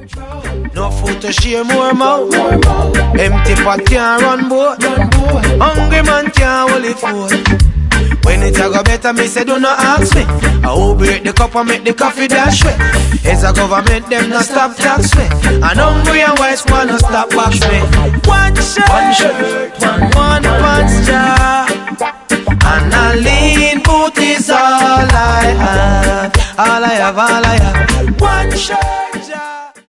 No food to share, more mouth. Empty pot can't run boat. Hungry man can't hold it food. When it a go better, me say do not ask me. I will break the cup and make the coffee dash way. It's a government, them not stop tax me. And hungry and wise man no stop box me. One shirt, one pants jar, and a lean boot is all I have. All I have, all I have. One shirt.